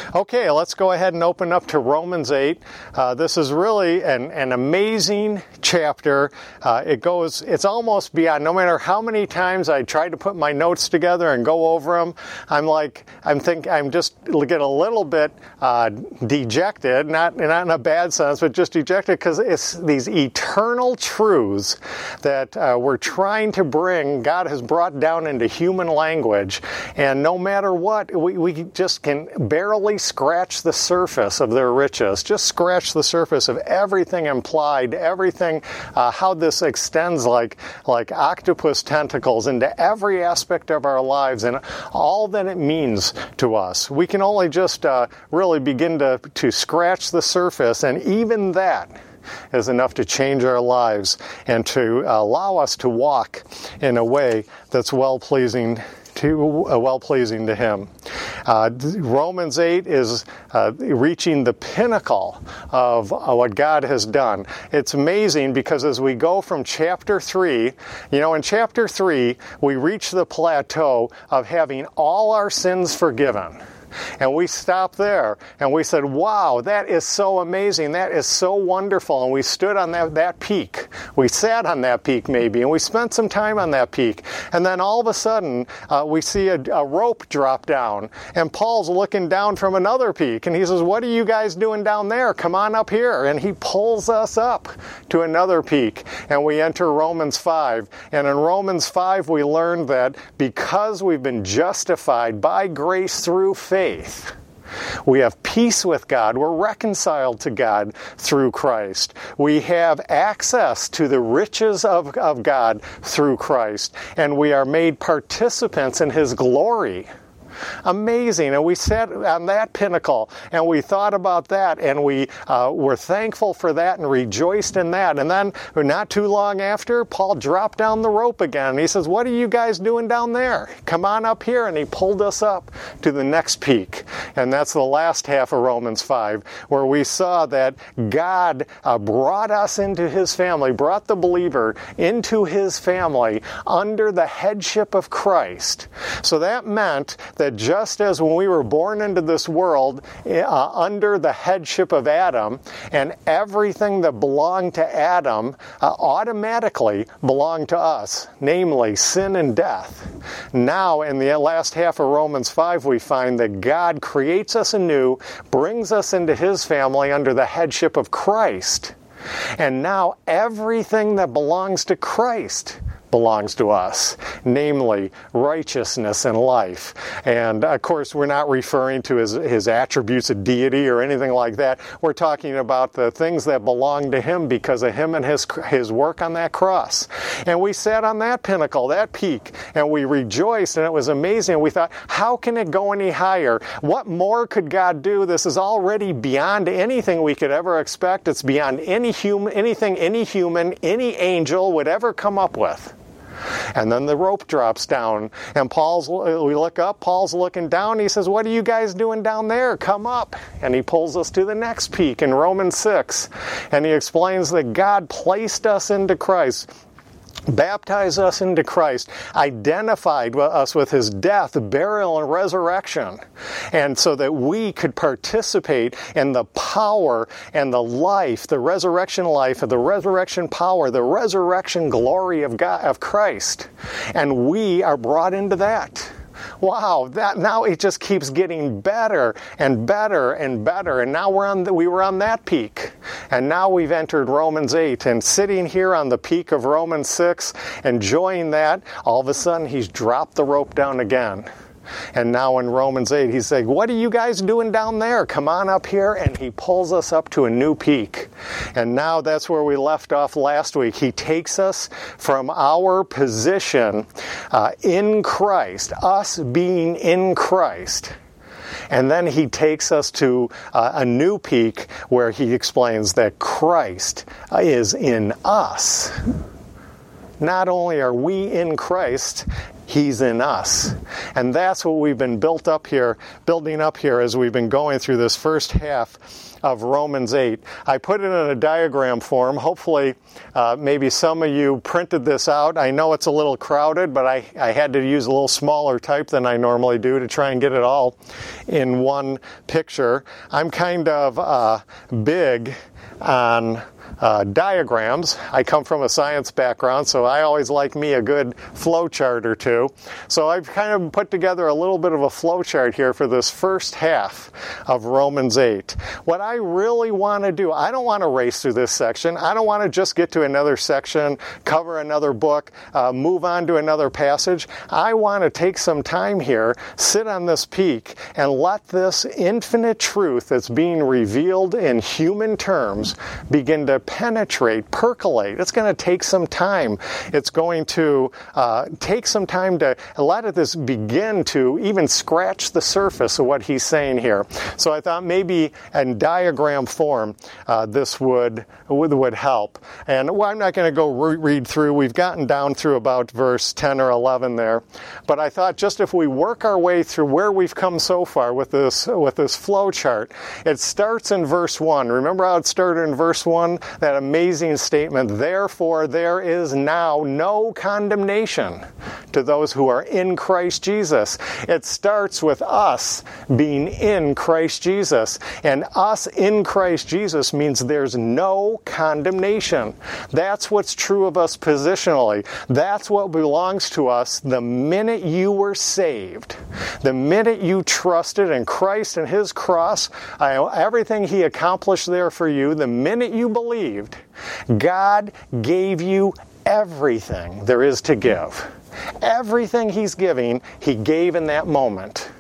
Okay, let's go ahead and open up to Romans 8. This is really an amazing chapter. It's almost beyond, no matter how many times I try to put my notes together and go over them, I'm just get a little bit dejected, not in a bad sense, but just dejected because it's these eternal truths that we're trying to bring, God has brought down into human language, and no matter what, we just can barely scratch the surface of their riches, just scratch the surface of everything implied, everything, how this extends like octopus tentacles into every aspect of our lives and all that it means to us. We can only just really begin to scratch the surface, and even that is enough to change our lives and to allow us to walk in a way that's well-pleasing to Him. Romans 8 is reaching the pinnacle of what God has done. It's amazing because as we go from chapter 3, in chapter 3, we reach the plateau of having all our sins forgiven. And we stopped there, and we said, wow, that is so amazing, that is so wonderful, and we stood on that peak. We sat on that peak maybe, and we spent some time on that peak. And then all of a sudden, we see a rope drop down, and Paul's looking down from another peak, and he says, what are you guys doing down there? Come on up here. And he pulls us up to another peak, and we enter Romans 5. And in Romans 5, we learn that because we've been justified by grace through faith, we have peace with God. We're reconciled to God through Christ. We have access to the riches of God through Christ. And we are made participants in His glory. Amazing. And we sat on that pinnacle and we thought about that and we were thankful for that and rejoiced in that. And then not too long after, Paul dropped down the rope again. He says, what are you guys doing down there? Come on up here. And he pulled us up to the next peak. And that's the last half of Romans 5, where we saw that God brought us into His family, brought the believer into His family under the headship of Christ. So that meant that just as when we were born into this world under the headship of Adam, and everything that belonged to Adam automatically belonged to us, namely sin and death. Now, in the last half of Romans 5, we find that God creates us anew, brings us into His family under the headship of Christ. And now everything that belongs to Christ belongs to us, namely righteousness and life. And of course, we're not referring to his attributes of deity or anything like that. We're talking about the things that belong to Him because of Him and His work on that cross. And we sat on that pinnacle, that peak, and we rejoiced, and it was amazing. We thought, how can it go any higher? What more could God do? This is already beyond anything we could ever expect. It's beyond anything any human, any angel would ever come up with. And then the rope drops down, and we look up, Paul's looking down, he says, what are you guys doing down there? Come up. And he pulls us to the next peak in Romans 6, and he explains that God placed us into Christ, baptized us into Christ, identified us with His death, burial, and resurrection, and so that we could participate in the power and the life, the resurrection life, the resurrection power, the resurrection glory of God, of Christ, and we are brought into that. Wow, that now it just keeps getting better and better and better. And now we were on that peak. And now we've entered Romans 8, and sitting here on the peak of Romans 6, enjoying that, all of a sudden He's dropped the rope down again. And now in Romans 8, He's saying, what are you guys doing down there? Come on up here. And He pulls us up to a new peak. And now that's where we left off last week. He takes us from our position in Christ, us being in Christ. And then He takes us to a new peak where He explains that Christ is in us. Not only are we in Christ, He's in us. And that's what we've been building up here as we've been going through this first half of Romans 8. I put it in a diagram form. Hopefully, maybe some of you printed this out. I know it's a little crowded, but I had to use a little smaller type than I normally do to try and get it all in one picture. I'm kind of big on diagrams. I come from a science background, so I always like me a good flow chart or two. So I've kind of put together a little bit of a flow chart here for this first half of Romans 8. What I really want to do, I don't want to race through this section. I don't want to just get to another section, cover another book, move on to another passage. I want to take some time here, sit on this peak, and let this infinite truth that's being revealed in human terms begin to penetrate, percolate. It's going to take some time. It's going to take some time to let this begin to even scratch the surface of what he's saying here. So I thought maybe in diagram form this would help. And I'm not going to go read through. We've gotten down through about verse 10 or 11 there. But I thought just if we work our way through where we've come so far with this flow chart, it starts in verse 1. Remember how it started in verse 1? That amazing statement, therefore there is now no condemnation to those who are in Christ Jesus. It starts with us being in Christ Jesus. And us in Christ Jesus means there's no condemnation. That's what's true of us positionally. That's what belongs to us the minute you were saved. The minute you trusted in Christ and His cross, everything He accomplished there for you, the minute you believed, God gave you everything there is to give. Everything He's giving, He gave in that moment.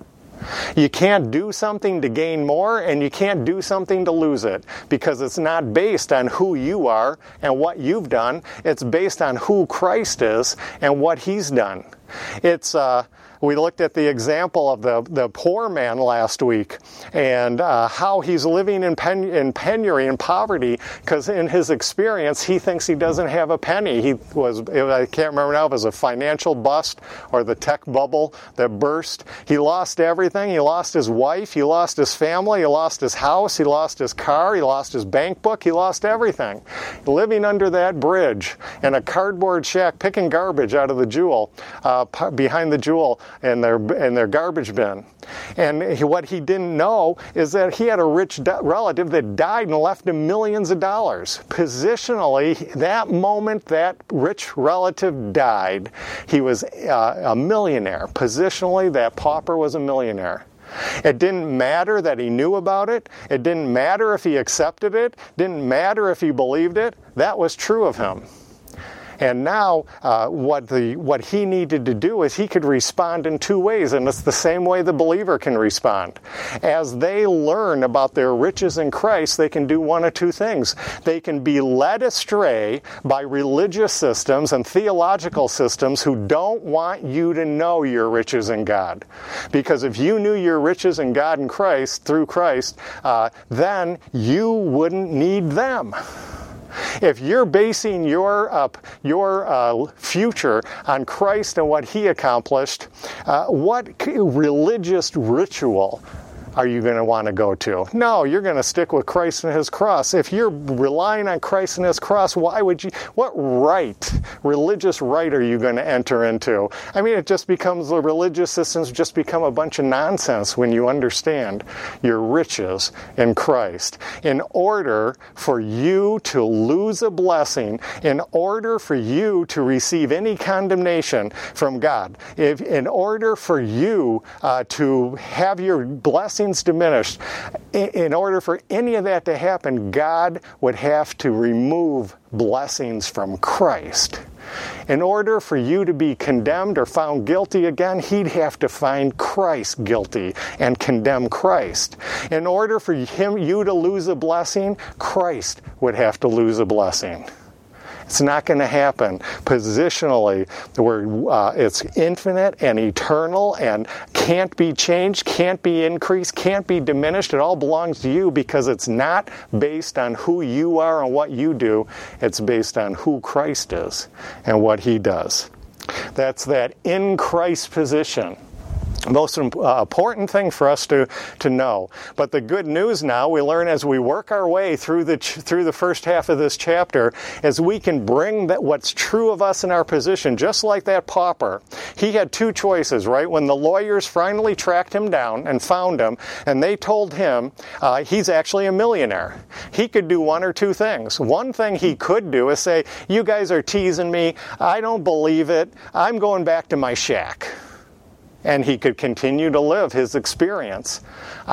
You can't do something to gain more, and you can't do something to lose it, because it's not based on who you are and what you've done. It's based on who Christ is and what He's done. We looked at the example of the poor man last week, and how he's living in penury and poverty, because in his experience he thinks he doesn't have a penny. I can't remember now if it was a financial bust or the tech bubble that burst. He lost everything. He lost his wife. He lost his family. He lost his house. He lost his car. He lost his bank book. He lost everything. Living under that bridge in a cardboard shack, picking garbage out of the Jewel, behind the Jewel, in their garbage bin. And what he didn't know is that he had a rich relative that died and left him millions of dollars. Positionally, that moment that rich relative died, he was a millionaire. Positionally, that pauper was a millionaire. It didn't matter that he knew about it. It didn't matter if he accepted it. It didn't matter if he believed it. That was true of him. And now what he needed to do is he could respond in two ways, and it's the same way the believer can respond. As they learn about their riches in Christ, they can do one of two things. They can be led astray by religious systems and theological systems who don't want you to know your riches in God. Because if you knew your riches in God in Christ, through Christ, then you wouldn't need them. If you're basing your future on Christ and what He accomplished, what religious ritual are you going to want to go to? No, you're going to stick with Christ and His cross. If you're relying on Christ and His cross, why would you? What religious right are you going to enter into? I mean, the religious systems just become a bunch of nonsense when you understand your riches in Christ. In order for you to lose a blessing, in order for you to receive any condemnation from God, in order for you to have your blessing diminished, in order for any of that to happen, God would have to remove blessings from Christ. In order for you to be condemned or found guilty again, He'd have to find Christ guilty and condemn Christ. In order for you to lose a blessing, Christ would have to lose a blessing. It's not going to happen. Positionally, it's infinite and eternal and can't be changed, can't be increased, can't be diminished. It all belongs to you because it's not based on who you are and what you do. It's based on who Christ is and what He does. That's that in Christ position. Most important thing for us to know. But the good news now, we learn as we work our way through the first half of this chapter, is we can bring that what's true of us in our position, just like that pauper. He had two choices, right? When the lawyers finally tracked him down and found him, and they told him he's actually a millionaire. He could do one or two things. One thing he could do is say, you guys are teasing me. I don't believe it. I'm going back to my shack. And he could continue to live his experience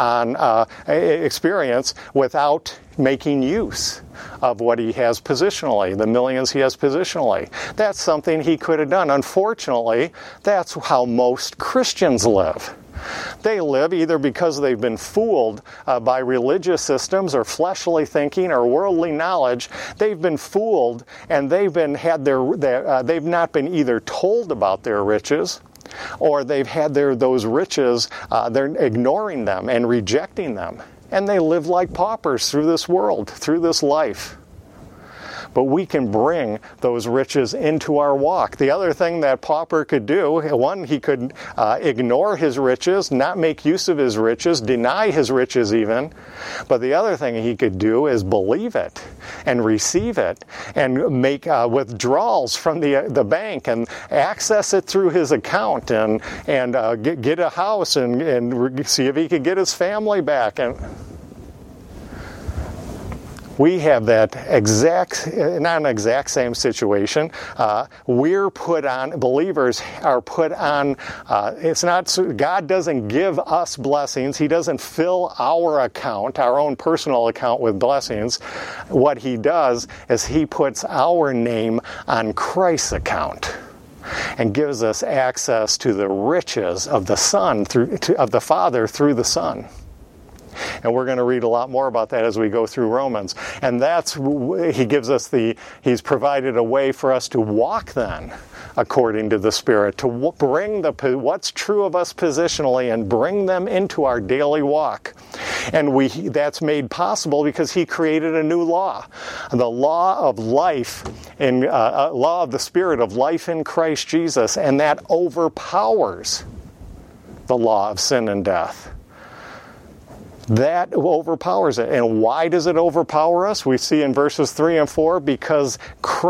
without making use of what he has positionally, the millions he has positionally. That's something he could have done. Unfortunately, that's how most Christians live. They live either because they've been fooled by religious systems or fleshly thinking or worldly knowledge. They've been fooled, and they've not been either told about their riches, or they've had those riches, they're ignoring them and rejecting them. And they live like paupers through this world, through this life. But we can bring those riches into our walk. The other thing that pauper could do, one, he could ignore his riches, not make use of his riches, deny his riches even. But the other thing he could do is believe it and receive it and make withdrawals from the bank and access it through his account and get a house and see if he could get his family back. And we have that not an exact same situation. Believers are put on, it's not, God doesn't give us blessings. He doesn't fill our account, our own personal account with blessings. What he does is he puts our name on Christ's account and gives us access to the riches of the Son, of the Father through the Son. And we're going to read a lot more about that as we go through Romans. And he's provided a way for us to walk then according to the Spirit, to bring what's true of us positionally and bring them into our daily walk. And that's made possible because he created a new law, the law of life, law of the Spirit of life in Christ Jesus, and that overpowers the law of sin and death. That overpowers it. And why does it overpower us? We see in verses 3 and 4, because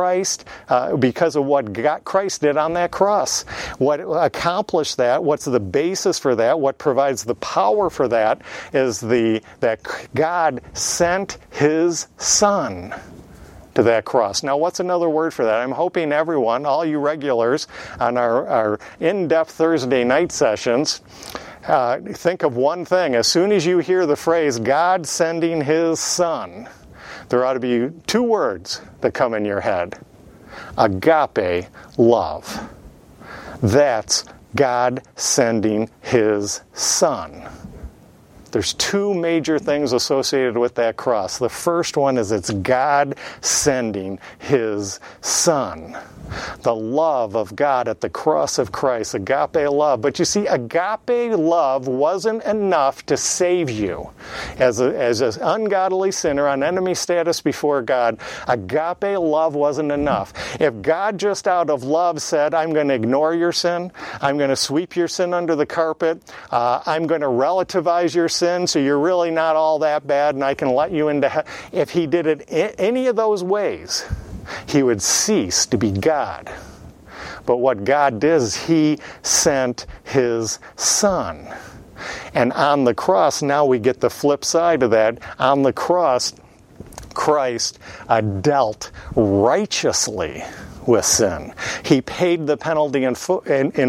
of what Christ did on that cross. What accomplished that, what's the basis for that, what provides the power for that, is that God sent his Son to that cross. Now, what's another word for that? I'm hoping everyone, all you regulars on our in-depth Thursday night sessions, think of one thing. As soon as you hear the phrase, God sending his Son, there ought to be two words that come in your head. Agape love. That's God sending his Son. There's two major things associated with that cross. The first one is it's God sending his Son. The love of God at the cross of Christ, agape love. But you see, agape love wasn't enough to save you. As an ungodly sinner on enemy status before God, agape love wasn't enough. If God just out of love said, I'm going to ignore your sin, I'm going to sweep your sin under the carpet, I'm going to relativize your sin so you're really not all that bad and I can let you into heaven. If he did it any of those ways, he would cease to be God. But what God did is he sent his Son. And on the cross, now we get the flip side of that. On the cross, Christ dealt righteously with sin. He paid the penalty in full.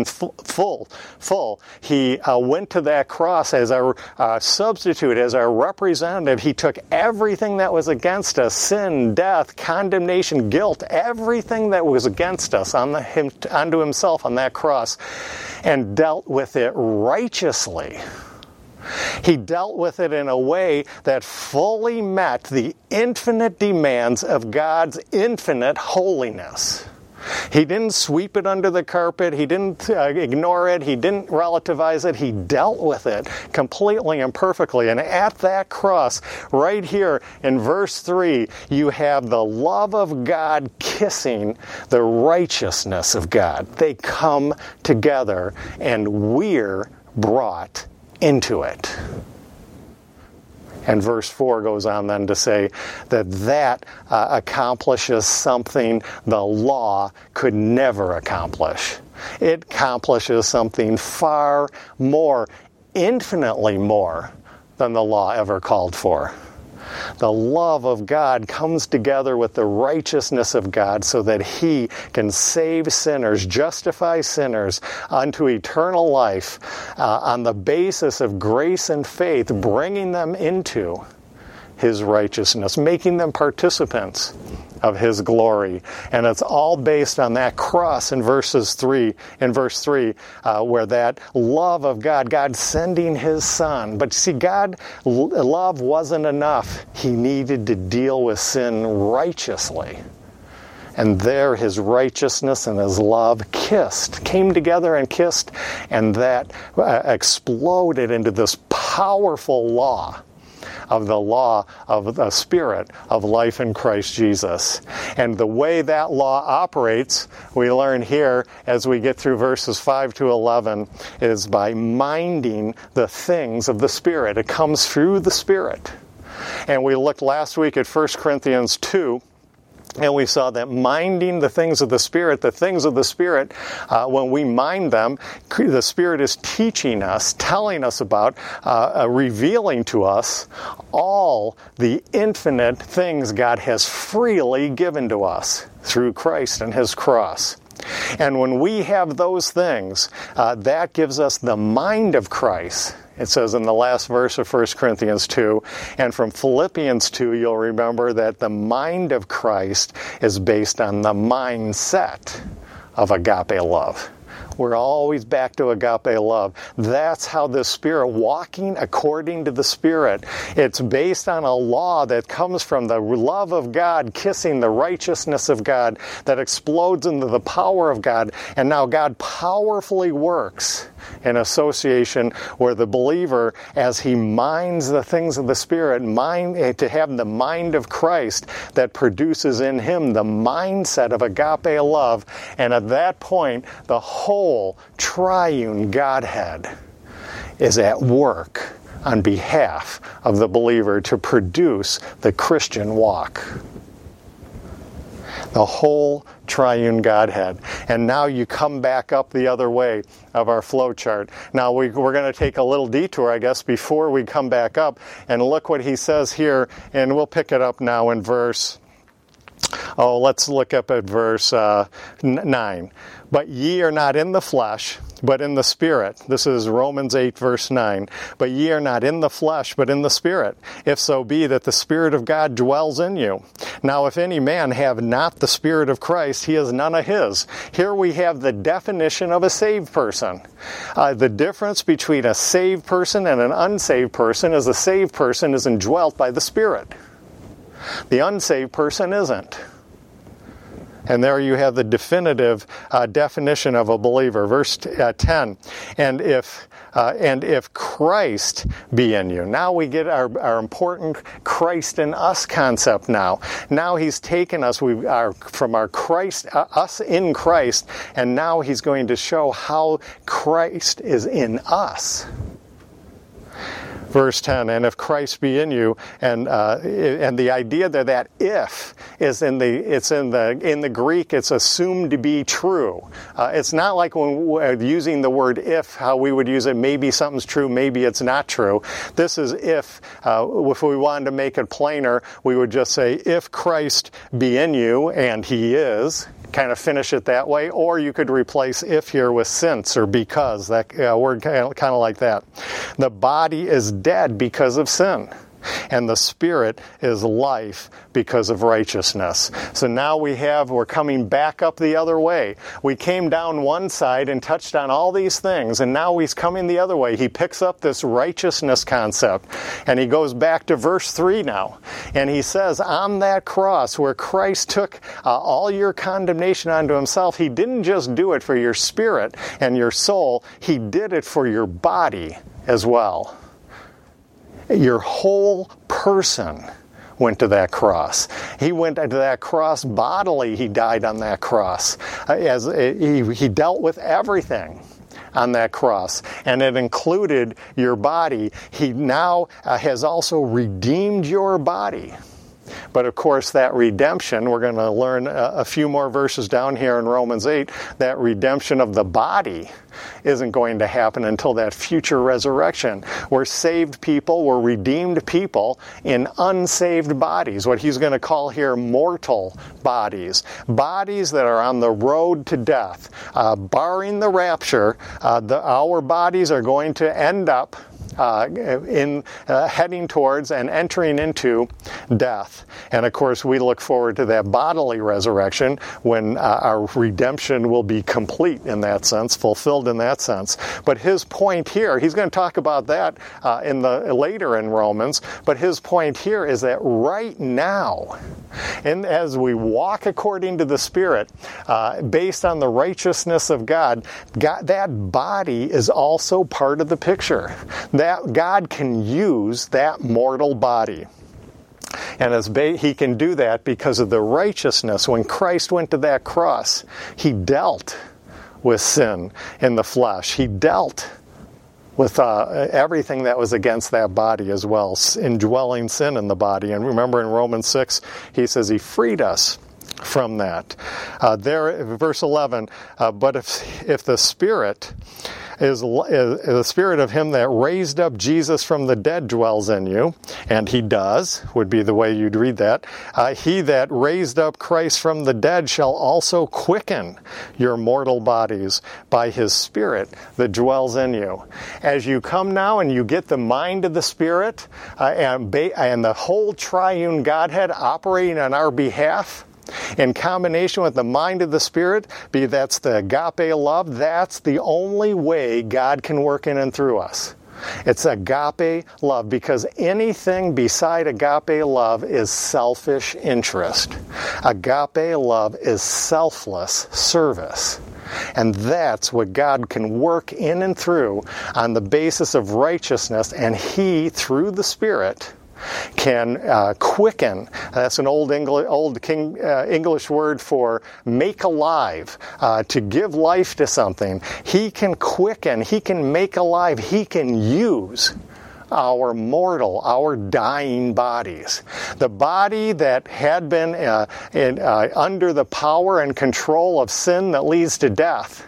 He went to that cross as our substitute, as our representative. He took everything that was against us, sin, death, condemnation, guilt, everything that was against us onto himself on that cross, and dealt with it righteously. He dealt with it in a way that fully met the infinite demands of God's infinite holiness. He didn't sweep it under the carpet. He didn't ignore it. He didn't relativize it. He dealt with it completely and perfectly. And at that cross, right here in verse 3, you have the love of God kissing the righteousness of God. They come together, and we're brought into it. And verse 4 goes on then to say that accomplishes something the law could never accomplish. It accomplishes something far more, infinitely more, than the law ever called for. The love of God comes together with the righteousness of God so that He can save sinners, justify sinners unto eternal life on the basis of grace and faith, bringing them into His righteousness, making them participants of His glory. And it's all based on that cross in verse 3, where that love of God sending His Son. But see, love wasn't enough. He needed to deal with sin righteously. And there His righteousness and His love came together and kissed, and that exploded into this powerful law of the Spirit of life in Christ Jesus. And the way that law operates, we learn here as we get through verses 5 to 11, is by minding the things of the Spirit. It comes through the Spirit. And we looked last week at 1 Corinthians 2, and we saw that minding the things of the Spirit, when we mind them, the Spirit is teaching us, telling us about, revealing to us all the infinite things God has freely given to us through Christ and His cross. And when we have those things, that gives us the mind of Christ. It says in the last verse of 1 Corinthians 2, and from Philippians 2, you'll remember that the mind of Christ is based on the mindset of agape love. We're always back to agape love. That's how the Spirit, walking according to the Spirit, it's based on a law that comes from the love of God kissing the righteousness of God that explodes into the power of God. And now God powerfully works in association where the believer, as he minds the things of the Spirit, to have the mind of Christ that produces in him the mindset of agape love. And at that point, the whole triune Godhead is at work on behalf of the believer to produce the Christian walk. The whole triune Godhead. And now you come back up the other way of our flow chart. Now we're going to take a little detour, I guess, before we come back up. And look what he says here, and we'll pick it up now in let's look up at verse 9. But ye are not in the flesh, but in the Spirit. This is Romans 8, verse 9. But ye are not in the flesh, but in the Spirit, if so be that the Spirit of God dwells in you. Now if any man have not the Spirit of Christ, he is none of his. Here we have the definition of a saved person. The difference between a saved person and an unsaved person is a saved person is indwelt by the Spirit. The unsaved person isn't. And there you have the definitive definition of a believer. Verse 10, and if Christ be in you. Now we get our important Christ in us concept now. Now He's taken us from our Christ, us in Christ, and now He's going to show how Christ is in us. Verse 10, and if Christ be in you, and the idea that if is in the Greek, it's assumed to be true. It's not like when using the word if, how we would use it, maybe something's true, maybe it's not true. This is if we wanted to make it plainer, we would just say, if Christ be in you, and He is, kind of finish it that way, or you could replace if here with since or because, that word kind of like that. The body is dead because of sin. And the Spirit is life because of righteousness. So now we're coming back up the other way. We came down one side and touched on all these things, and now he's coming the other way. He picks up this righteousness concept, and he goes back to verse 3 now. And he says, on that cross where Christ took all your condemnation onto himself, he didn't just do it for your spirit and your soul, he did it for your body as well. Your whole person went to that cross. He went to that cross bodily. He died on that cross. He dealt with everything on that cross, and it included your body. He now has also redeemed your body. But of course, that redemption, we're going to learn a few more verses down here in Romans 8, that redemption of the body isn't going to happen until that future resurrection. We're saved people, we're redeemed people in unsaved bodies, what he's going to call here mortal bodies. Bodies that are on the road to death. Barring the rapture, our bodies are going to end up heading towards and entering into death. And of course, we look forward to that bodily resurrection when our redemption will be complete in that sense, fulfilled in that sense. But his point here, he's going to talk about that later in Romans, but his point here is that right now, and as we walk according to the Spirit, based on the righteousness of God, that body is also part of the picture. That God can use that mortal body. And he can do that because of the righteousness. When Christ went to that cross, he dealt with sin in the flesh. He dealt with everything that was against that body as well, indwelling sin in the body. And remember in Romans 6, he says he freed us from that. There, verse 11, but if the Spirit is the Spirit of him that raised up Jesus from the dead dwells in you, and he does, would be the way you'd read that. He that raised up Christ from the dead shall also quicken your mortal bodies by his Spirit that dwells in you. As you come now and you get the mind of the Spirit and the whole triune Godhead operating on our behalf, in combination with the mind of the Spirit, that's the agape love, that's the only way God can work in and through us. It's agape love, because anything beside agape love is selfish interest. Agape love is selfless service. And that's what God can work in and through on the basis of righteousness, and he, through the Spirit, can quicken. That's an old English word for make alive, to give life to something. He can quicken, he can make alive, he can use our mortal, our dying bodies. The body that had been under the power and control of sin that leads to death,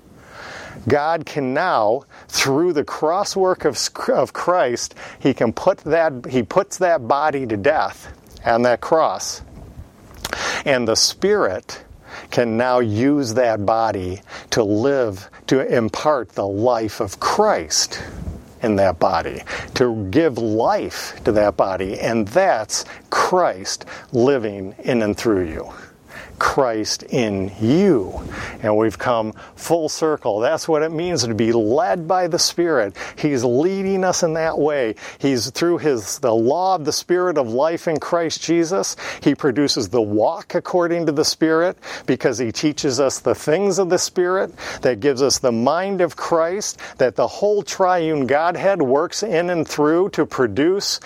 God can now, through the cross work of Christ, he puts that body to death on that cross. And the Spirit can now use that body to live, to impart the life of Christ in that body, to give life to that body. And that's Christ living in and through you. Christ in you. And we've come full circle. That's what it means to be led by the Spirit. He's leading us in that way. He's through the law of the Spirit of life in Christ Jesus. He produces the walk according to the Spirit, because he teaches us the things of the Spirit, that gives us the mind of Christ, that the whole triune Godhead works in and through to produce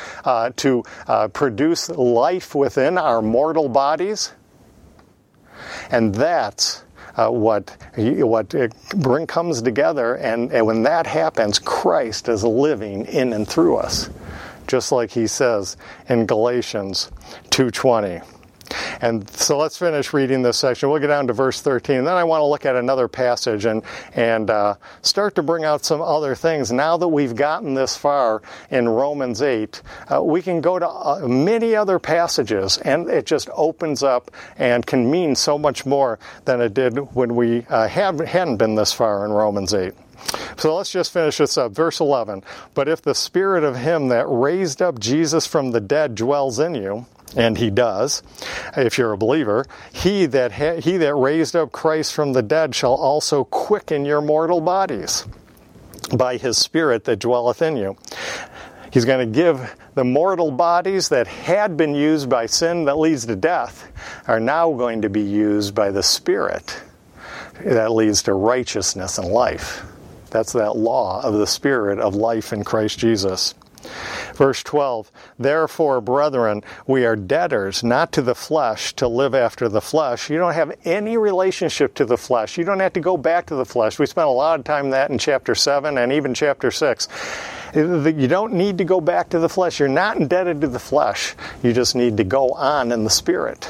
life within our mortal bodies. And that's what comes together, and when that happens, Christ is living in and through us, just like he says in Galatians 2:20. And so let's finish reading this section. We'll get down to verse 13, and then I want to look at another passage and start to bring out some other things. Now that we've gotten this far in Romans 8, we can go to many other passages, and it just opens up and can mean so much more than it did when we hadn't been this far in Romans 8. So let's just finish this up. Verse 11. But if the Spirit of him that raised up Jesus from the dead dwells in you, and he does, if you're a believer, he that raised up Christ from the dead shall also quicken your mortal bodies by his Spirit that dwelleth in you. He's going to give the mortal bodies that had been used by sin that leads to death are now going to be used by the Spirit that leads to righteousness and life. That's that law of the Spirit of life in Christ Jesus. Verse 12, therefore, brethren, we are debtors, not to the flesh, to live after the flesh. You don't have any relationship to the flesh. You don't have to go back to the flesh. We spent a lot of time on that in chapter 7 and even chapter 6. You don't need to go back to the flesh. You're not indebted to the flesh. You just need to go on in the Spirit.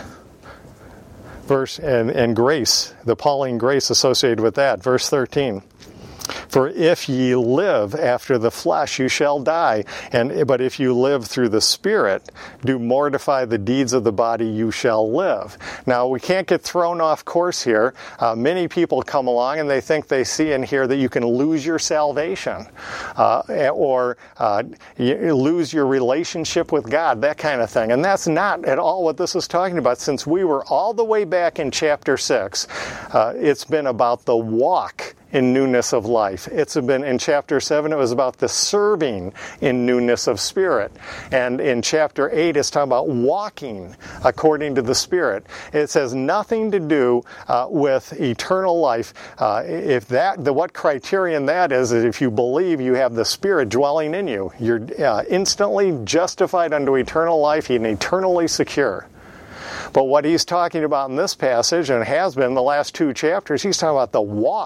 And grace, the Pauline grace associated with that. Verse 13. For if ye live after the flesh, you shall die. But if you live through the Spirit, do mortify the deeds of the body, you shall live. Now, we can't get thrown off course here. Many people come along and they think they see and hear that you can lose your salvation or you lose your relationship with God, that kind of thing. And that's not at all what this is talking about. Since we were all the way back in chapter 6, it's been about the walk in newness of life. It's been in chapter 7, it was about the serving in newness of spirit. And in chapter 8, it's talking about walking according to the Spirit. It says nothing to do with eternal life. What criterion that is if you believe you have the Spirit dwelling in you. You're instantly justified unto eternal life and eternally secure. But what he's talking about in this passage, and has been the last 2 chapters, he's talking about the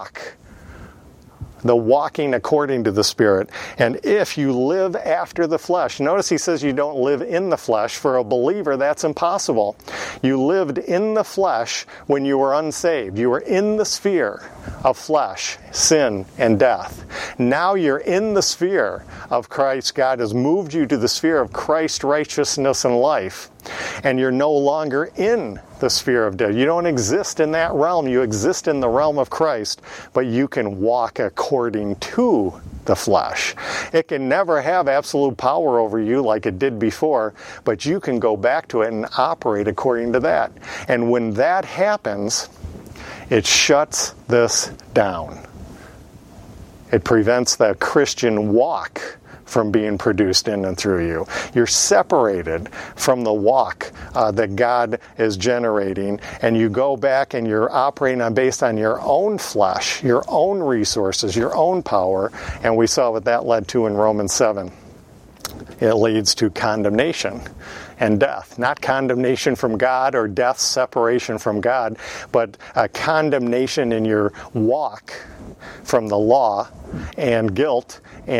walking according to the Spirit. And if you live after the flesh, notice he says you don't live in the flesh. For a believer, that's impossible. You lived in the flesh when you were unsaved. You were in the sphere of flesh, sin, and death. Now you're in the sphere of Christ. God has moved you to the sphere of Christ's righteousness and life. And you're no longer in the sphere of death. You don't exist in that realm. You exist in the realm of Christ, but you can walk according to the flesh. It can never have absolute power over you like it did before, but you can go back to it and operate according to that. And when that happens, it shuts this down. It prevents the Christian walk from being produced in and through you. You're separated from the walk that God is generating, and you go back and you're operating based on your own flesh, your own resources, your own power, and we saw what that led to in Romans 7. It leads to condemnation and death. Not condemnation from God or death, separation from God, but condemnation in your walk from the law and guilt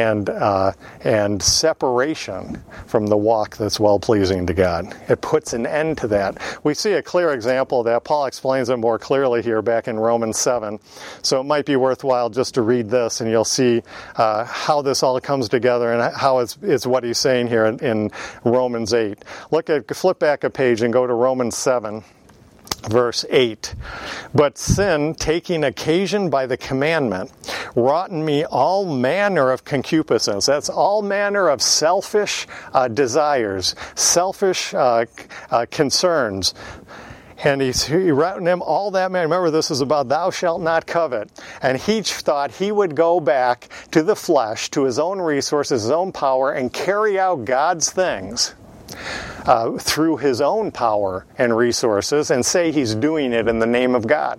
and separation from the walk that's well-pleasing to God. It puts an end to that. We see a clear example of that. Paul explains it more clearly here back in Romans 7. So it might be worthwhile just to read this, and you'll see how this all comes together and how it's what he's saying here in Romans 8. Flip back a page and go to Romans 7. Verse 8, but sin, taking occasion by the commandment, wrought in me all manner of concupiscence. That's all manner of selfish desires, selfish concerns. And he wrote in him all that man. Remember, this is about thou shalt not covet. And he thought he would go back to the flesh, to his own resources, his own power, and carry out God's things through his own power and resources, and say he's doing it in the name of God.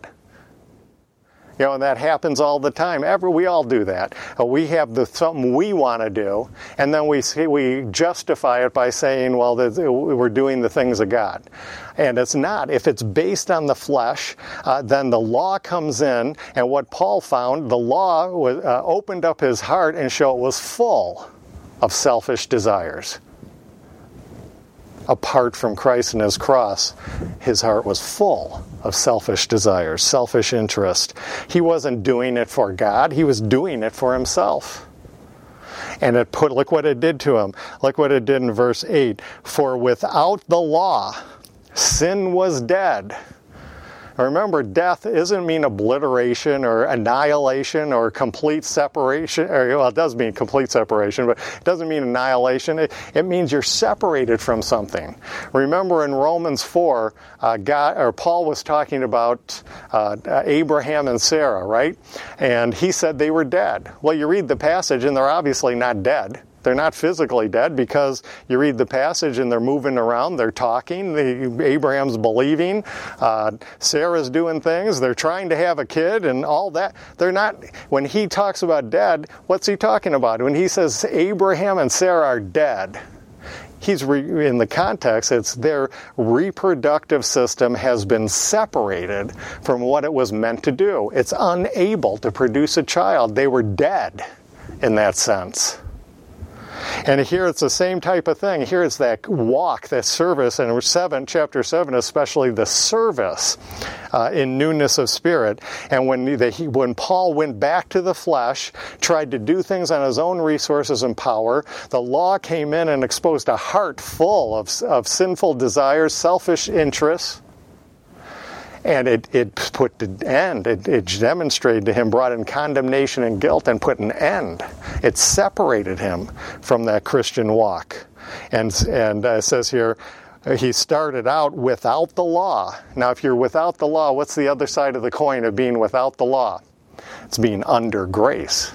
You know, and that happens all the time. We all do that. We have something we want to do, and then we justify it by saying, well, we're doing the things of God. And it's not. If it's based on the flesh, then the law comes in, and what Paul found, the law opened up his heart and showed it was full of selfish desires. Apart from Christ and his cross, his heart was full of selfish desires, selfish interest. He wasn't doing it for God. He was doing it for himself. And look what it did to him. Look what it did in verse 8. For without the law, sin was dead. Remember, death doesn't mean obliteration or annihilation or complete separation. Well, it does mean complete separation, but it doesn't mean annihilation. It means you're separated from something. Remember in Romans 4, Paul was talking about Abraham and Sarah, right? And he said they were dead. Well, you read the passage and they're obviously not dead. They're not physically dead because you read the passage and they're moving around, they're talking, Abraham's believing, Sarah's doing things, they're trying to have a kid and all that. They're not, when he talks about dead, what's he talking about? When he says Abraham and Sarah are dead, in the context, it's their reproductive system has been separated from what it was meant to do. It's unable to produce a child. They were dead in that sense. And here it's the same type of thing. Here it's that walk, that service, and chapter 7, especially the service in newness of spirit. And when Paul went back to the flesh, tried to do things on his own resources and power, the law came in and exposed a heart full of sinful desires, selfish interests. And it put an end. It demonstrated to him, brought in condemnation and guilt, and put an end. It separated him from that Christian walk. And it says here, he started out without the law. Now, if you're without the law, what's the other side of the coin of being without the law? It's being under grace.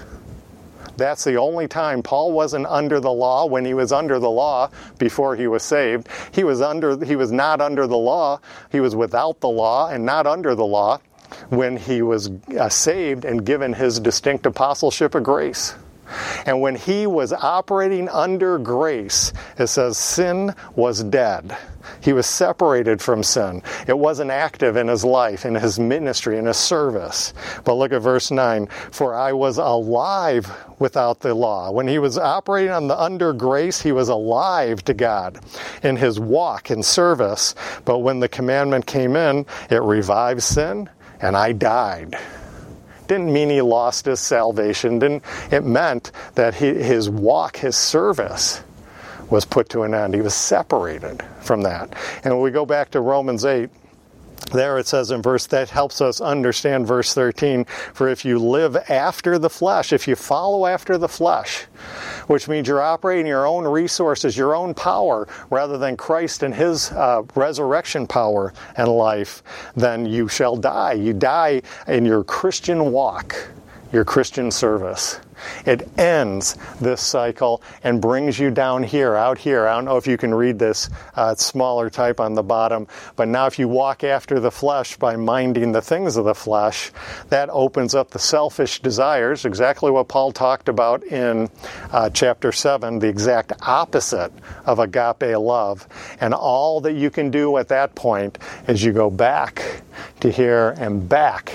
That's the only time Paul wasn't under the law. When he was under the law before he was saved, he was not under the law. He was without the law and not under the law when he was saved and given his distinct apostleship of grace. And when he was operating under grace, it says sin was dead. He was separated from sin. It wasn't active in his life, in his ministry, in his service. But look at verse 9. For I was alive without the law. When he was operating under grace, he was alive to God in his walk and service. But when the commandment came in, it revived sin, and I died. Didn't mean he lost his salvation. It meant that his walk, his service, was put to an end. He was separated from that. And when we go back to Romans 8, there it says in verse, that helps us understand verse 13, for if you live after the flesh, if you follow after the flesh, which means you're operating your own resources, your own power, rather than Christ and his resurrection power and life, then you shall die. You die in your Christian walk, your Christian service. It ends this cycle and brings you down here, out here. I don't know if you can read this. It's smaller type on the bottom. But now if you walk after the flesh by minding the things of the flesh, that opens up the selfish desires, exactly what Paul talked about in chapter 7, the exact opposite of agape love. And all that you can do at that point is you go back to here and back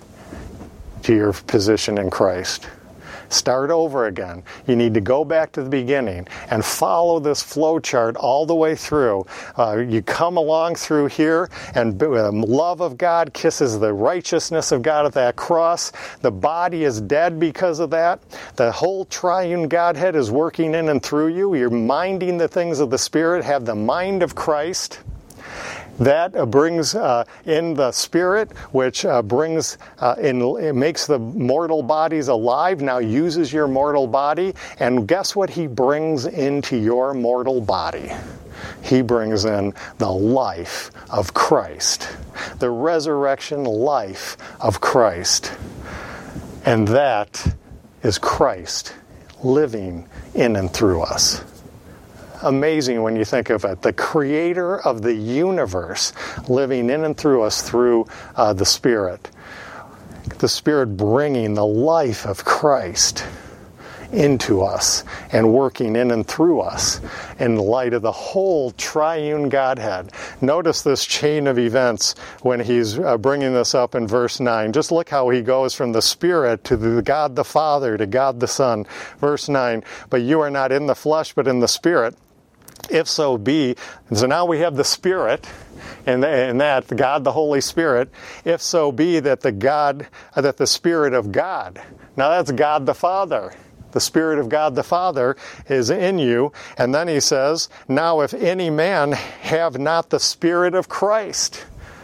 to your position in Christ. Start over again. You need to go back to the beginning and follow this flow chart all the way through. You come along through here, and the love of God kisses the righteousness of God at that cross. The body is dead because of that. The whole triune Godhead is working in and through you. You're minding the things of the Spirit, have the mind of Christ. That brings in the Spirit, which brings it makes the mortal bodies alive, now uses your mortal body. And guess what he brings into your mortal body? He brings in the life of Christ, the resurrection life of Christ. And that is Christ living in and through us. Amazing when you think of it. The creator of the universe living in and through us through the Spirit. The Spirit bringing the life of Christ into us and working in and through us in light of the whole triune Godhead. Notice this chain of events when he's bringing this up in verse 9. Just look how he goes from the Spirit to the God the Father to God the Son. Verse 9, but you are not in the flesh but in the Spirit. If so be, so now we have the Spirit, and that God the Holy Spirit. If so be that the Spirit of God, now that's God the Father. The Spirit of God the Father is in you. And then he says, now if any man have not the Spirit of Christ.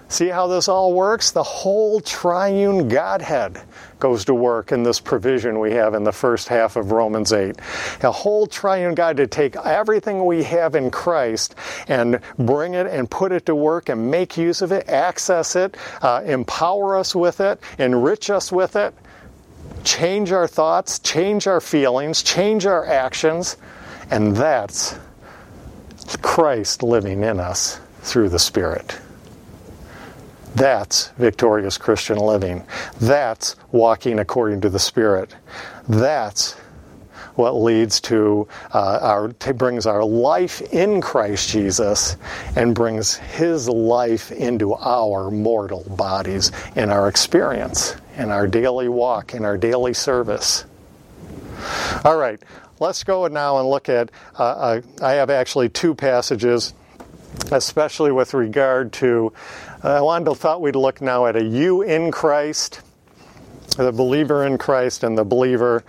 See how this all works? The whole triune Godhead goes to work in this provision we have in the first half of Romans 8. A whole triune God to take everything we have in Christ and bring it and put it to work and make use of it, access it, empower us with it, enrich us with it, change our thoughts, change our feelings, change our actions, and that's Christ living in us through the Spirit. That's victorious Christian living. That's walking according to the Spirit. That's what leads to brings our life in Christ Jesus and brings His life into our mortal bodies in our experience, in our daily walk, in our daily service. All right, let's go now and look at, I have actually two passages, especially with regard to, thought we'd look now at a you in Christ, the believer in Christ, and the believer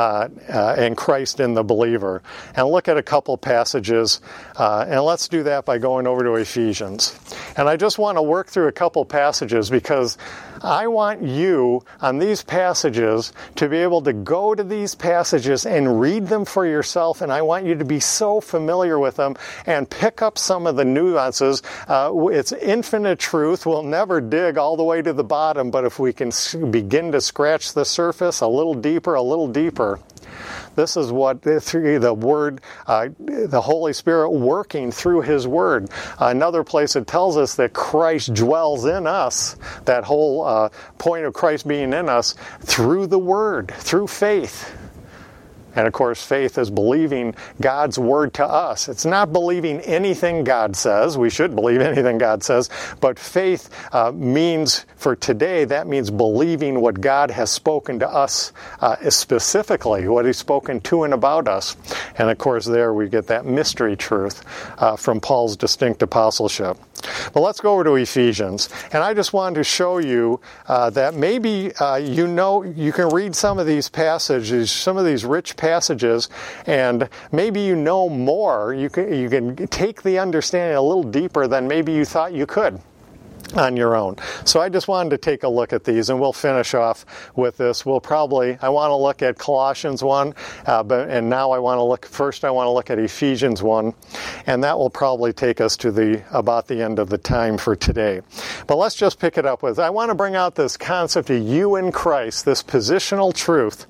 and Christ in the believer. And look at a couple passages, and let's do that by going over to Ephesians. And I just want to work through a couple passages because I want you on these passages to be able to go to these passages and read them for yourself, and I want you to be so familiar with them and pick up some of the nuances. It's infinite truth. We'll never dig all the way to the bottom, but if we can begin to scratch the surface a little deeper, this is what through the Word, the Holy Spirit working through His Word. Another place it tells us that Christ dwells in us, that whole point of Christ being in us, through the Word, through faith. And of course, faith is believing God's Word to us. It's not believing anything God says. We should believe anything God says. But faith means, for today, that means believing what God has spoken to us specifically, what He's spoken to and about us. And of course, there we get that mystery truth from Paul's distinct apostleship. But let's go over to Ephesians. And I just wanted to show you that maybe you can read some of these passages, some of these rich passages, and maybe you know more. You can take the understanding a little deeper than maybe you thought you could on your own. So I just wanted to take a look at these, and we'll finish off with this. I want to look at Colossians 1, and now I want to look at Ephesians 1, and that will probably take us to about the end of the time for today. But let's just pick it up with, I want to bring out this concept of you in Christ, this positional truth.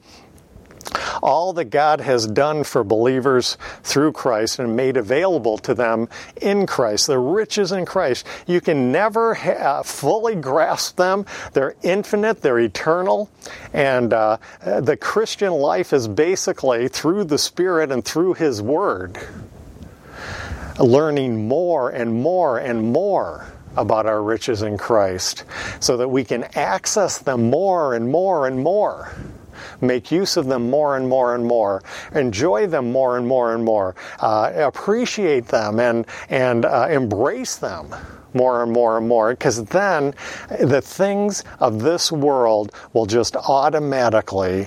All that God has done for believers through Christ and made available to them in Christ, the riches in Christ, you can never fully grasp them. They're infinite, they're eternal, and the Christian life is basically through the Spirit and through His Word, learning more and more and more about our riches in Christ so that we can access them more and more and more. Make use of them more and more and more. Enjoy them more and more and more. Appreciate them and embrace them more and more and more, because then the things of this world will just automatically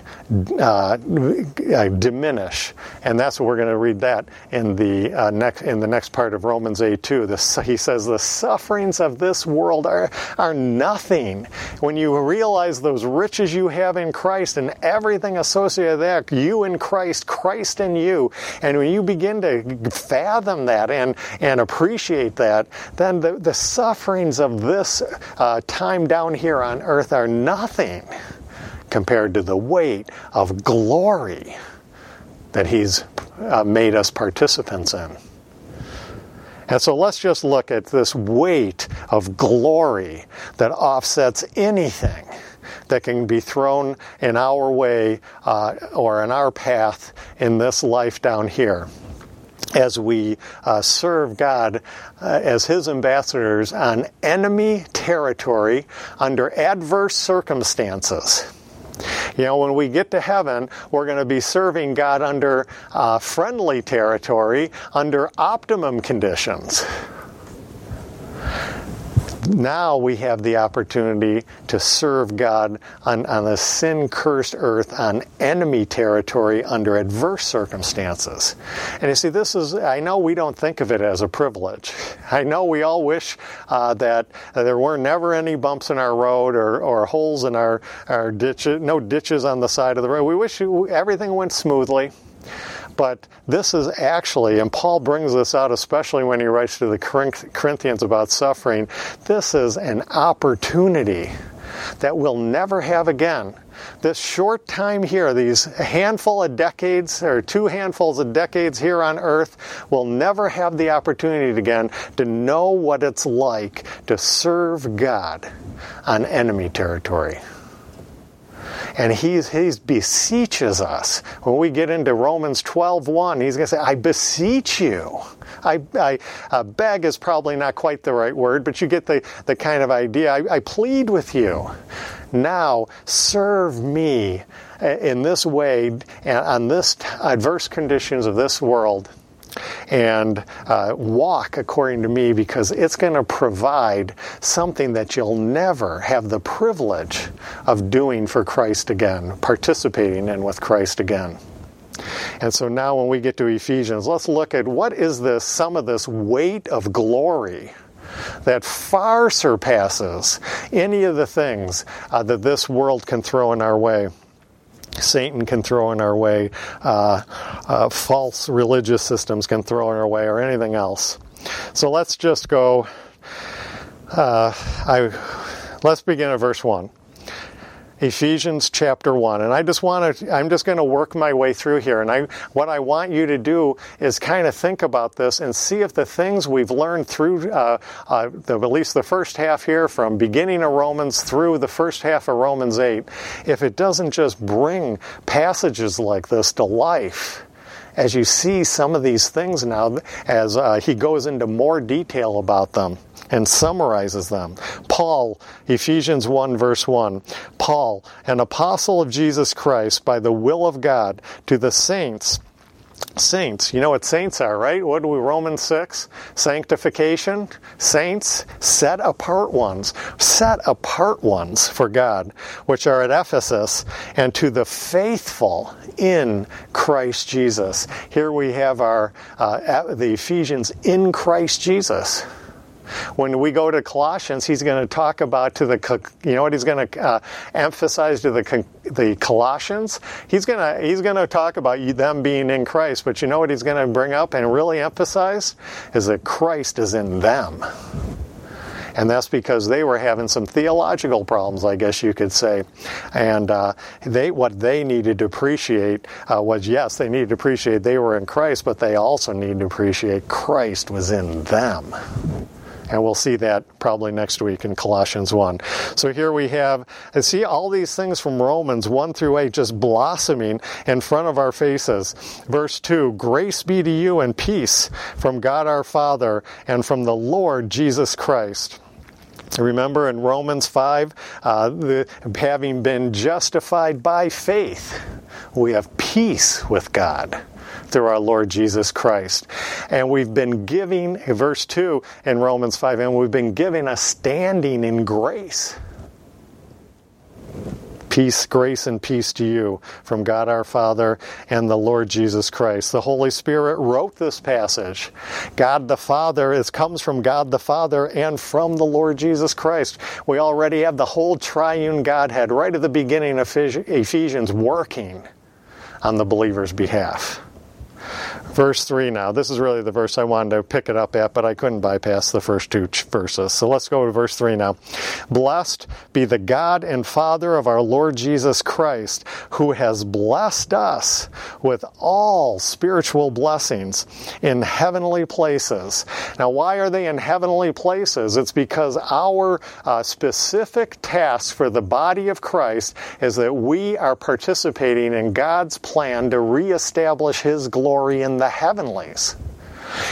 diminish. And that's what we're going to read that in the next part of Romans 8 too. He says the sufferings of this world are nothing. When you realize those riches you have in Christ and everything associated with that, you in Christ, Christ in you, and when you begin to fathom that and appreciate that, then the sufferings of this time down here on earth are nothing compared to the weight of glory that He's made us participants in. And so let's just look at this weight of glory that offsets anything that can be thrown in our way or in our path in this life down here, as we serve God as His ambassadors on enemy territory under adverse circumstances. You know, when we get to heaven, we're going to be serving God under friendly territory, under optimum conditions. Now we have the opportunity to serve God on a sin-cursed earth, on enemy territory, under adverse circumstances. And you see, I know we don't think of it as a privilege. I know we all wish that there were never any bumps in our road or holes in our ditches, no ditches on the side of the road. We wish everything went smoothly. But this is actually, and Paul brings this out especially when he writes to the Corinthians about suffering, this is an opportunity that we'll never have again. This short time here, these handful of decades, or 2 handfuls of decades here on earth, we'll never have the opportunity again to know what it's like to serve God on enemy territory. And he beseeches us. When we get into Romans 12:1, he's going to say, I beseech you. Beg is probably not quite the right word, but you get the kind of idea. I plead with you. Now, serve me in this way, on this adverse conditions of this world, and walk according to me, because it's going to provide something that you'll never have the privilege of doing for Christ again, participating in with Christ again. And so now when we get to Ephesians, let's look at what is this, some of this weight of glory that far surpasses any of the things that this world can throw in our way. Satan can throw in our way, false religious systems can throw in our way, or anything else. So let's just go, let's begin at verse 1. Ephesians chapter 1. And I'm just going to work my way through here. And what I want you to do is kind of think about this and see if the things we've learned through at least the first half here, from beginning of Romans through the first half of Romans 8, if it doesn't just bring passages like this to life as you see some of these things now, as he goes into more detail about them and summarizes them. Paul, Ephesians 1 verse 1, Paul, an apostle of Jesus Christ by the will of God, to the saints. Saints, you know what saints are, right? What do we, Romans 6? Sanctification. Saints, set apart ones for God, which are at Ephesus, and to the faithful in Christ Jesus. Here we have the Ephesians in Christ Jesus. When we go to Colossians, he's going to talk about you know what he's going to emphasize to the Colossians? He's going to talk about them being in Christ, but you know what he's going to bring up and really emphasize? Is that Christ is in them. And that's because they were having some theological problems, I guess you could say. And what they needed to appreciate was, yes, they needed to appreciate they were in Christ, but they also needed to appreciate Christ was in them. And we'll see that probably next week in Colossians 1. So here we have, and see all these things from Romans 1 through 8 just blossoming in front of our faces. Verse 2, grace be to you and peace from God our Father and from the Lord Jesus Christ. Remember in Romans 5, having been justified by faith, we have peace with God through our Lord Jesus Christ. And we've been giving, verse 2 in Romans 5, and we've been given a standing in grace. Peace, grace, and peace to you from God our Father and the Lord Jesus Christ. The Holy Spirit wrote this passage. God the Father, it comes from God the Father and from the Lord Jesus Christ. We already have the whole triune Godhead right at the beginning of Ephesians working on the believer's behalf. Verse 3 now. This is really the verse I wanted to pick it up at, but I couldn't bypass the first 2 verses. So let's go to verse 3 now. Blessed be the God and Father of our Lord Jesus Christ, who has blessed us with all spiritual blessings in heavenly places. Now, why are they in heavenly places? It's because our specific task for the body of Christ is that we are participating in God's plan to reestablish His glory in the heavenlies.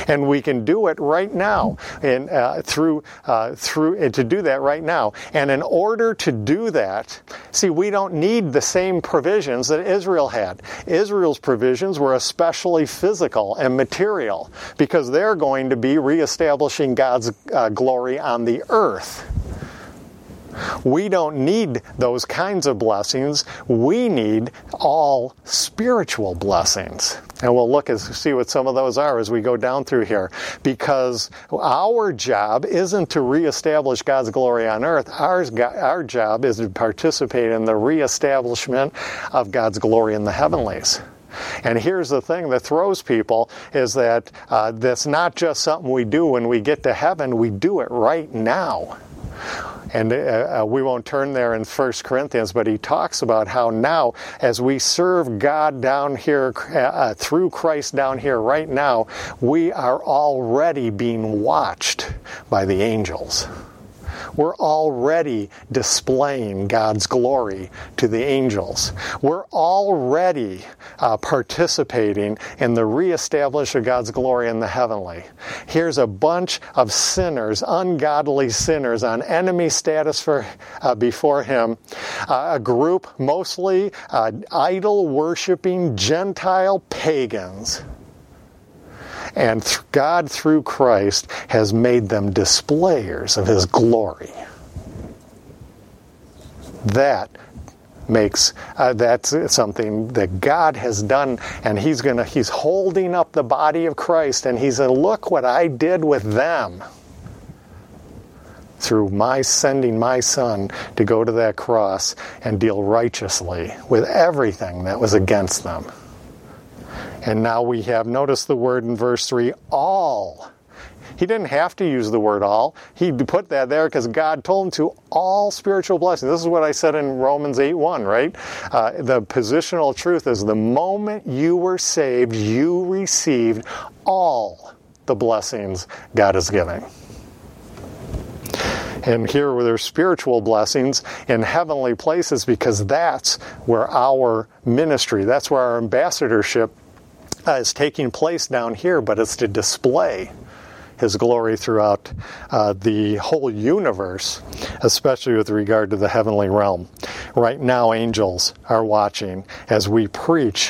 And we can do it right now, and to do that right now. And in order to do that, see, we don't need the same provisions that Israel had. Israel's provisions were especially physical and material, because they're going to be reestablishing God's glory on the earth. We don't need those kinds of blessings. We need all spiritual blessings. And we'll look and see what some of those are as we go down through here. Because our job isn't to reestablish God's glory on earth. Our job is to participate in the reestablishment of God's glory in the heavenlies. And here's the thing that throws people, is that that's not just something we do when we get to heaven. We do it right now. And we won't turn there in 1 Corinthians, but he talks about how now, as we serve God down here, through Christ down here right now, we are already being watched by the angels. We're already displaying God's glory to the angels. We're already participating in the reestablishment of God's glory in the heavenly. Here's a bunch of sinners, ungodly sinners, on enemy status before him. A group mostly idol-worshiping Gentile pagans. And God, through Christ, has made them displayers of his glory. That makes that's something that God has done, and he's holding up the body of Christ, and he's saying, look what I did with them through my sending my son to go to that cross and deal righteously with everything that was against them. And now we have, notice the word in verse 3, all. He didn't have to use the word all. He put that there because God told him to, all spiritual blessings. This is what I said in Romans 8:1, right? The positional truth is the moment you were saved, you received all the blessings God is giving. And here there's spiritual blessings in heavenly places, because that's where our ministry, that's where our ambassadorship is taking place down here, but it's to display his glory throughout the whole universe, especially with regard to the heavenly realm. Right now, angels are watching as we preach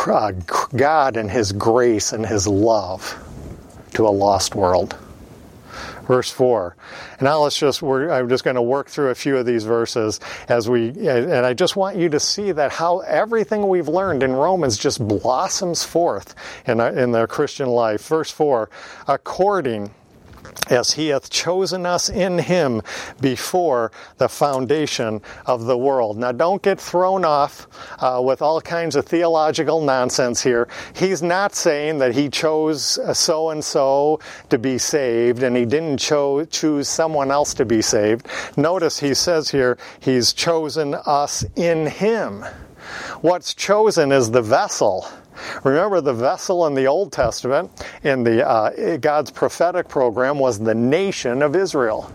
God and his grace and his love to a lost world. Verse 4. Now I'm just going to work through a few of these verses and I just want you to see that how everything we've learned in Romans just blossoms forth in their Christian life. Verse 4. According as he hath chosen us in him before the foundation of the world. Now don't get thrown off with all kinds of theological nonsense here. He's not saying that he chose so-and-so to be saved and he didn't choose someone else to be saved. Notice he says here, he's chosen us in him. What's chosen is the vessel. Remember, the vessel in the Old Testament, in God's prophetic program, was the nation of Israel.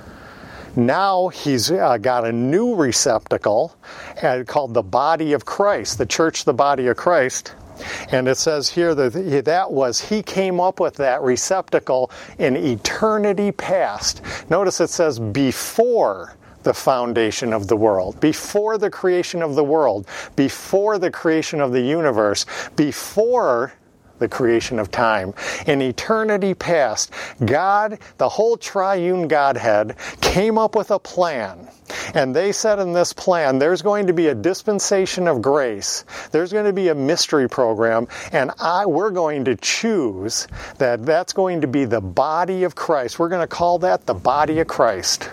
Now he's got a new receptacle called the body of Christ, the church, the body of Christ. And it says here that he came up with that receptacle in eternity past. Notice it says before the foundation of the world, before the creation of the world, before the creation of the universe, before the creation of time. In eternity past, God, the whole triune Godhead, came up with a plan. And they said in this plan, there's going to be a dispensation of grace. There's going to be a mystery program. And we're going to choose that's going to be the body of Christ. We're going to call that the body of Christ.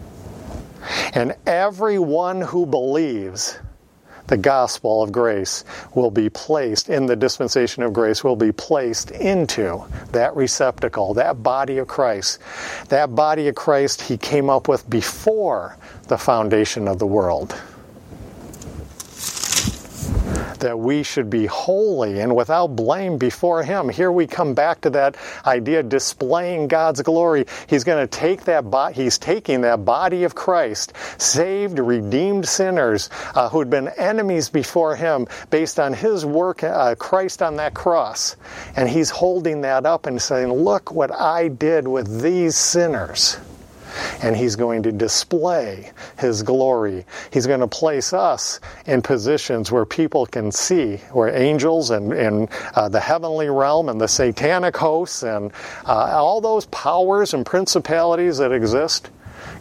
And everyone who believes the gospel of grace will be placed in the dispensation of grace, will be placed into that receptacle, that body of Christ. That body of Christ he came up with before the foundation of the world. that we should be holy and without blame before Him. Here we come back to that idea of displaying God's glory. He's going to take He's taking that body of Christ, saved, redeemed sinners who had been enemies before Him based on His work, Christ on that cross. And He's holding that up and saying, look what I did with these sinners. And He's going to display His glory. He's going to place us in positions where people can see, where angels and the heavenly realm and the satanic hosts and all those powers and principalities that exist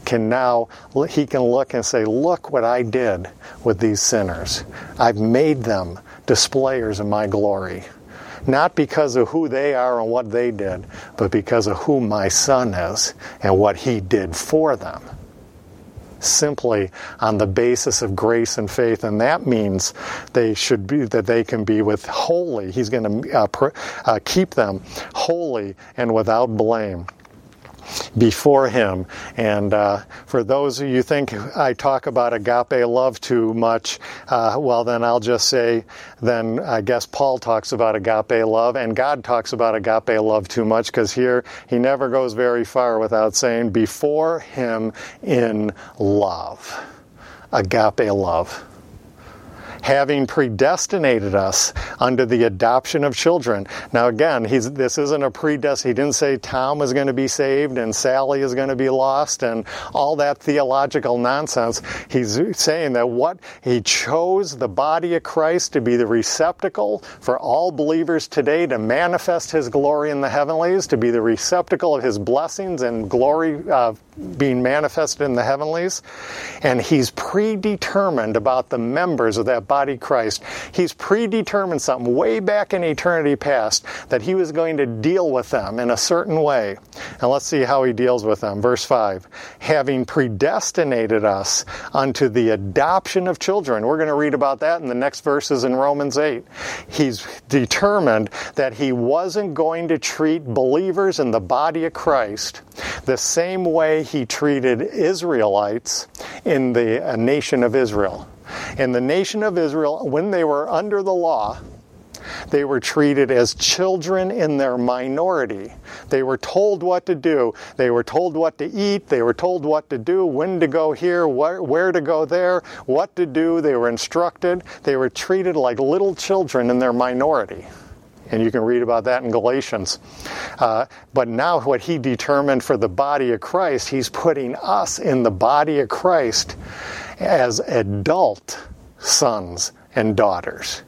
He can look and say, look what I did with these sinners. I've made them displayers of my glory. Not because of who they are and what they did, but because of who my Son is and what He did for them. Simply on the basis of grace and faith, and that means they can be with holy. He's going to keep them holy and without blame before Him. And for those of you who think I talk about agape love too much, well then I'll just say, then I guess Paul talks about agape love, and God talks about agape love too much, because here he never goes very far without saying, before Him in love. Agape love. Having predestinated us unto the adoption of children. Now again, this isn't a he didn't say Tom is going to be saved and Sally is going to be lost and all that theological nonsense. He's saying that He chose the body of Christ to be the receptacle for all believers today to manifest His glory in the heavenlies, to be the receptacle of His blessings and glory being manifested in the heavenlies. And He's predetermined about the members of that body of Christ. He's predetermined something way back in eternity past, that He was going to deal with them in a certain way. And let's see how He deals with them. Verse 5, having predestinated us unto the adoption of children. We're going to read about that in the next verses in Romans 8. He's determined that He wasn't going to treat believers in the body of Christ the same way He treated Israelites in the nation of Israel. In the nation of Israel, when they were under the law, they were treated as children in their minority. They were told what to do. They were told what to eat. They were told what to do, when to go here, where to go there, what to do. They were instructed. They were treated like little children in their minority. And you can read about that in Galatians. But now what He determined for the body of Christ, He's putting us in the body of Christ as adult sons and daughters.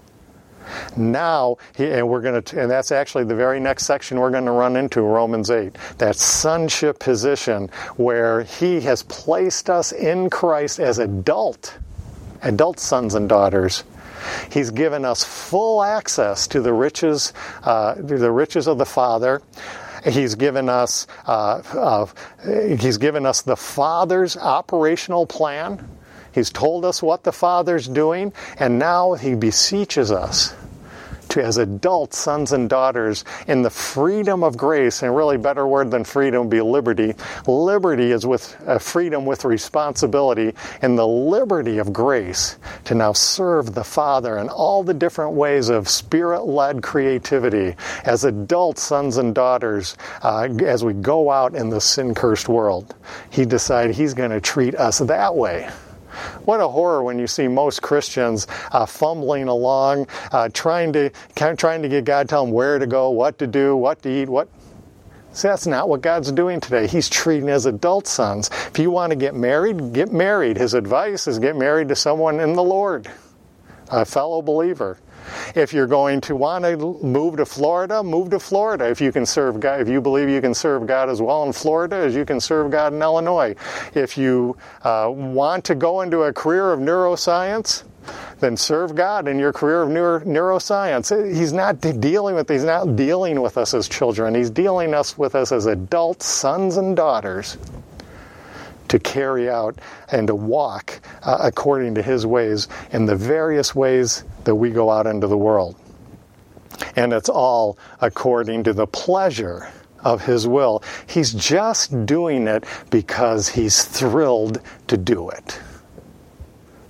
Now, and that's actually the very next section we're going to run into, Romans 8, that sonship position where He has placed us in Christ as adult sons and daughters. He's given us full access to the riches of the Father. He's given us the Father's operational plan. He's told us what the Father's doing, and now He beseeches us as adult sons and daughters in the freedom of grace, and really better word than freedom would be liberty. Liberty is with freedom with responsibility, and the liberty of grace to now serve the Father in all the different ways of Spirit-led creativity as adult sons and daughters as we go out in the sin-cursed world. He decided He's going to treat us that way. What a horror when you see most Christians fumbling along, trying to get God to tell them where to go, what to do, what to eat, See, that's not what God's doing today. He's treating as adult sons. If you want to get married, get married. His advice is get married to someone in the Lord, a fellow believer. If you're going to want to move to Florida, move to Florida. If you can serve God, if you believe you can serve God as well in Florida as you can serve God in Illinois. If you want to go into a career of neuroscience, then serve God in your career of neuroscience. He's not dealing with us as children. He's dealing with us as adult sons and daughters to carry out and to walk according to His ways in the various ways that we go out into the world. And it's all according to the pleasure of His will. He's just doing it because He's thrilled to do it.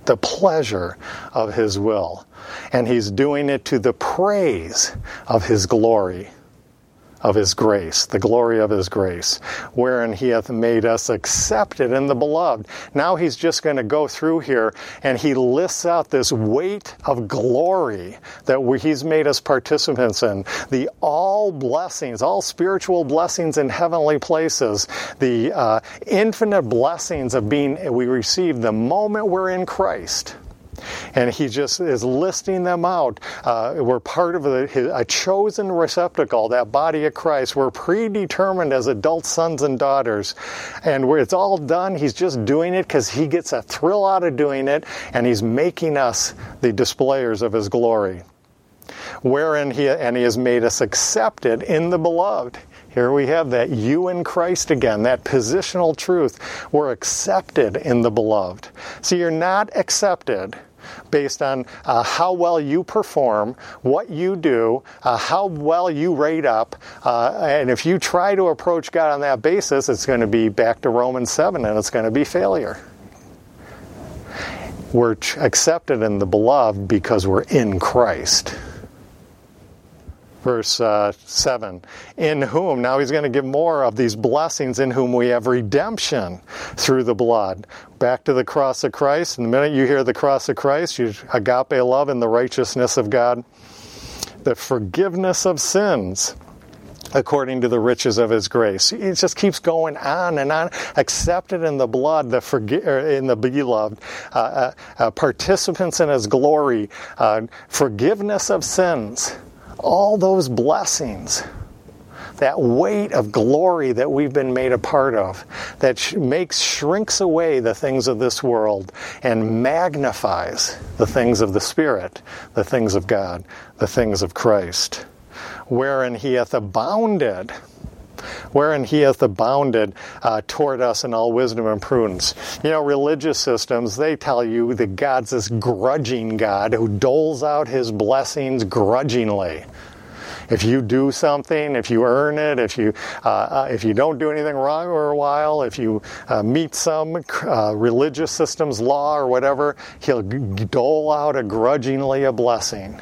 the pleasure of his will. And he's doing it to the praise of his glory, of his grace, the glory of his grace, wherein he hath made us accepted in the beloved. Now he's just going to go through here and he lists out this weight of glory that he's made us participants in. The all blessings, all spiritual blessings in heavenly places, the infinite blessings of we receive the moment we're in Christ. And he just is listing them out. We're part of a chosen receptacle, that body of Christ. We're predetermined as adult sons and daughters. And where it's all done, he's just doing it because he gets a thrill out of doing it, and he's making us the displayers of his glory. Wherein he has made us accepted in the beloved. Here we have that you in Christ again, that positional truth. We're accepted in the beloved. So you're not accepted based on how well you perform, what you do, how well you rate up. And if you try to approach God on that basis, it's going to be back to Romans 7 and it's going to be failure. We're accepted in the beloved because we're in Christ. Verse 7, in whom, now he's going to give more of these blessings, in whom we have redemption through the blood. Back to the cross of Christ. And the minute you hear the cross of Christ, you agape love and the righteousness of God. The forgiveness of sins according to the riches of his grace. It just keeps going on and on. Accepted in the blood, in the beloved, participants in his glory, forgiveness of sins. All those blessings, that weight of glory that we've been made a part of, that shrinks away the things of this world and magnifies the things of the Spirit, the things of God, the things of Christ. Wherein he hath abounded toward us in all wisdom and prudence. You know, religious systems, they tell you that God's this grudging God who doles out his blessings grudgingly. If you do something, if you earn it, if you don't do anything wrong for a while, if you meet some religious system's law or whatever, he'll dole out grudgingly a blessing.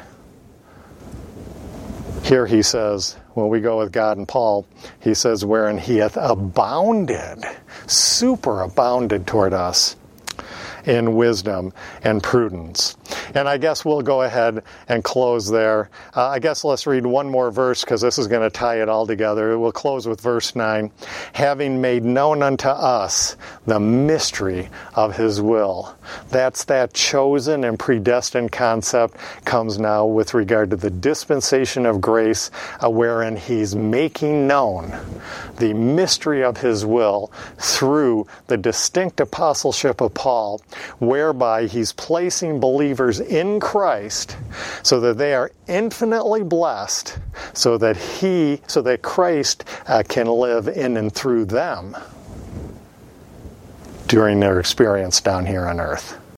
Here he says, when we go with God and Paul, he says, wherein he hath abounded, superabounded toward us in wisdom and prudence. And I guess we'll go ahead and close there. I guess let's read one more verse because this is going to tie it all together. We'll close with verse 9. Having made known unto us the mystery of his will. That's that chosen and predestined concept comes now with regard to the dispensation of grace, wherein he's making known the mystery of his will through the distinct apostleship of Paul, whereby he's placing believers in Christ so that they are infinitely blessed, so that Christ can live in and through them during their experience down here on earth.